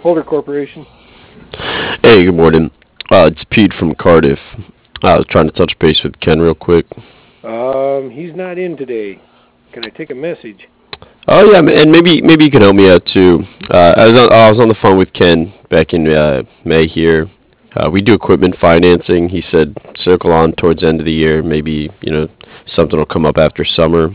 Holder Corporation. Hey, good morning. It's Pete from Cardiff. I was trying to touch base with Ken real quick. He's not in today. Can I take a message? Oh yeah, and maybe you can help me out too. I was on the phone with Ken back in May here. We do equipment financing. He said circle on towards the end of the year. Maybe something will come up after summer.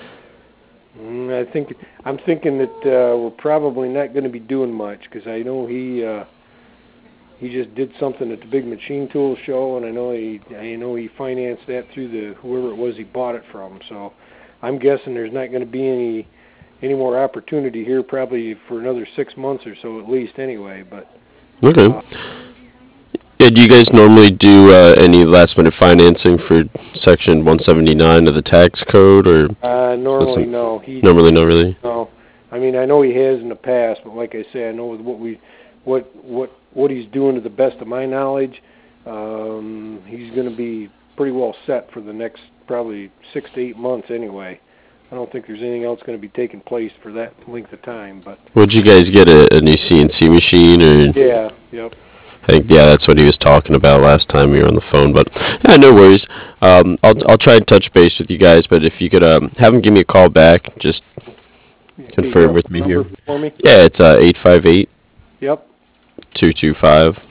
I'm thinking that we're probably not going to be doing much because I know he just did something at the big machine tool show, and I know he financed that through the whoever it was he bought it from. So I'm guessing there's not going to be any more opportunity here probably for another 6 months or so at least anyway. But Okay. uh, Yeah, do you guys normally do any last minute financing for Section 179 of the tax code, or is that normally some no. normally not really? No, I mean I know he has in the past, but like I say, I know with what he's doing to the best of my knowledge, he's going to be pretty well set for the next probably 6 to 8 months anyway. I don't think there's anything else going to be taking place for that length of time. But Would you guys get a new CNC machine, or yeah, yep. I think yeah, that's what he was talking about last time we were on the phone. But yeah, no worries. I'll try and touch base with you guys. But if you could have him give me a call back, just Can you confirm verify with the me here. number for me? Yeah, it's 858 Yep. 225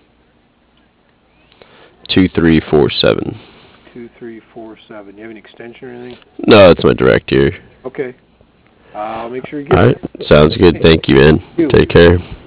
2347. 2347. You have an extension or anything? No, that's my direct here. Okay. I'll make sure he All gets right, it. sounds good. Thank Thank you, man. you. Take care.